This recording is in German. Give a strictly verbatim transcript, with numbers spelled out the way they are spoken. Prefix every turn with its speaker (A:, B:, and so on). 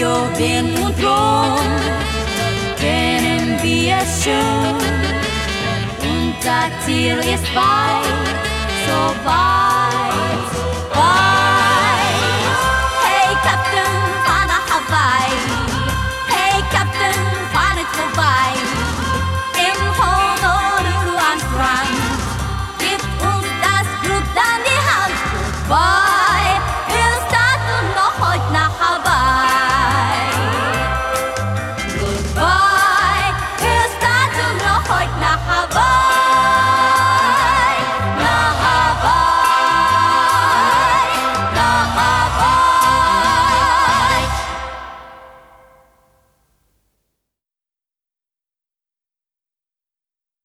A: Wind und Lohn kennen wir schon. Unser Ziel ist weit, so weit, weit. Hey Captain, fahr nach Hawaii. Hey Captain, fahr nicht vorbei. Im Honolulu am Strand, gib uns das Blut an die Hand. Goodbye.